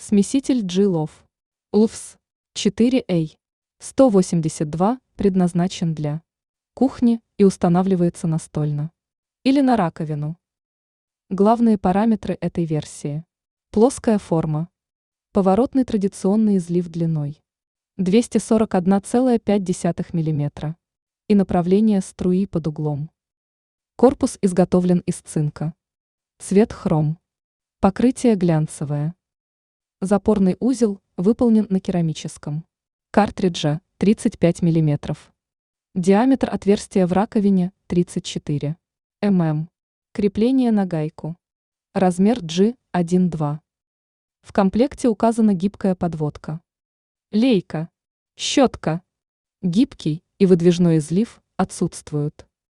Смеситель G-Love. LUFS 4A 182 предназначен для кухни и устанавливается настольно или на раковину. Главные параметры этой версии. Плоская форма. Поворотный традиционный излив длиной 241,5 мм и направление струи под углом. Корпус изготовлен из цинка. Цвет хром. Покрытие глянцевое. Запорный узел выполнен на керамическом картридже 35 мм. Диаметр отверстия в раковине 34 мм. Крепление на гайку. Размер G1-2. В комплекте указана гибкая подводка. Лейка. Щетка. Гибкий и выдвижной излив отсутствуют.